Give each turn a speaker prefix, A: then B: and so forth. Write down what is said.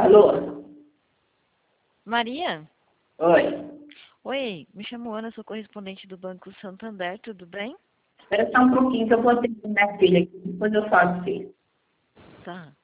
A: Alô?
B: Maria?
A: Oi.
B: Oi, me chamo Ana, sou correspondente do Banco Santander, tudo bem?
A: Espera só um pouquinho que eu vou atender minha filha aqui, depois eu falo com você.
B: Tá.